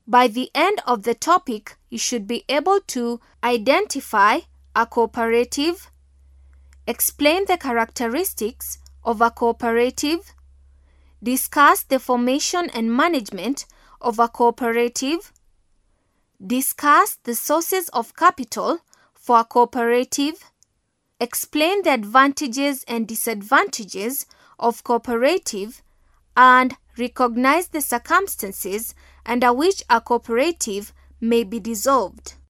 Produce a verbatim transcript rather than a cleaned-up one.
By the end of the topic, you should be able to identify a cooperative, explain the characteristics of a cooperative, discuss the formation and management of a cooperative, discuss the sources of capital for a cooperative, explain the advantages and disadvantages of cooperative, and recognize the circumstances under which a cooperative may be dissolved.